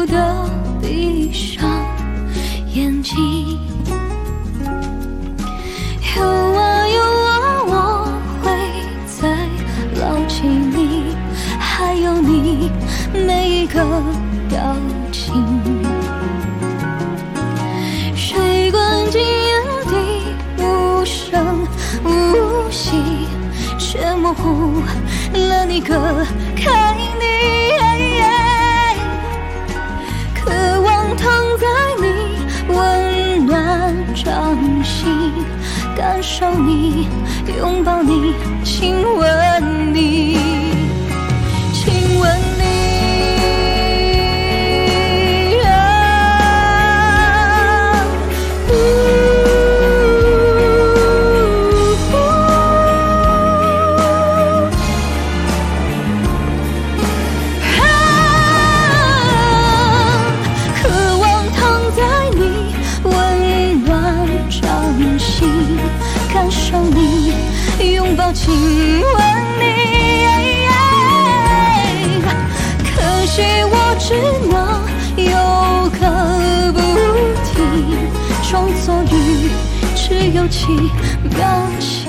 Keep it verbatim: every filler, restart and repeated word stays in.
住地闭上眼睛。有啊有啊，我会再牢记你，还有你每一个表情。水灌进眼底，无声无息，却模糊了你，隔开你。渴望躺在你温暖掌心，感受你，拥抱你，亲吻你，亲吻你。感受你，拥抱亲吻你，可惜我只能有个不停，装作雨，只有几秒钟。